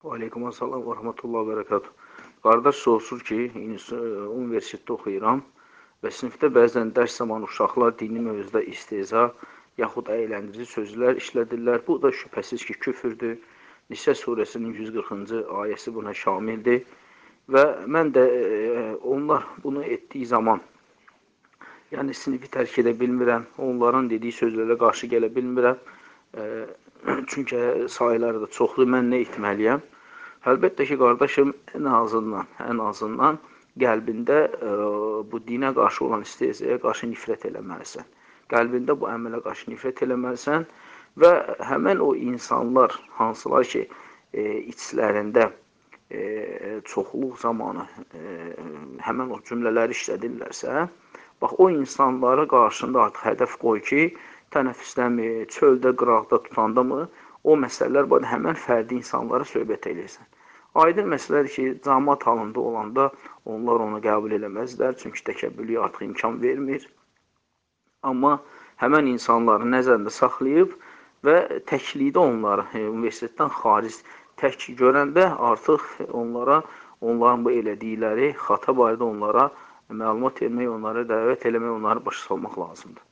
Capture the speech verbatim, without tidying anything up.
Aleykümselam və rahmetullah və bərəkatuh. Qardaş soruşur ki, universitetdə oxuyuram və sinifdə bəzən dərs zamanı uşaqlar dini mövzuda istehza yaxud əyləndirici sözlər işlədirlər. Bu da şübhəsiz ki, küfürdür. Nisə surəsinin yüz qırxıncı ayəsi buna şamildir. Və mən də e, onlar bunu etdiyi zaman, yəni sinifi tərk edə bilmirəm, onların dediyi sözlərə qarşı gələ bilmirəm. E, çünki sayıları da çoxdur, mən nə etməliyəm? Əlbəttə ki, qardaşım, ən azından, ən azından qəlbində e, bu dinə qarşı olan istehzaya qarşı nifrət eləməlisən. Qəlbində bu əmələ qarşı nifrət eləməlisən və həmən o insanlar, hansılar ki, e, içlərində e, çoxluq zamanı e, həmən o cümlələri işlədirlərsə, bax, o insanlara qarşında artıq hədəf qoy ki, tənəffüsdəmi, çöldə, qıraqda tutanda mı, o məsələlər var, həmən fərdi insanlara söhbət eləyirsən. Aydın məsələdir ki, cəmaət halında olanda onlar onu qəbul eləməzlər, çünki təkəbbürlüyə artıq imkan vermir. Amma həmən insanları nəzərində saxlayıb və təklikdə onları e, universitetdən xaric tək görəndə artıq onlara, onların bu elədikləri xata barədə onlara məlumat vermək, onlara dəvət eləmək, onları başa salmaq lazımdır.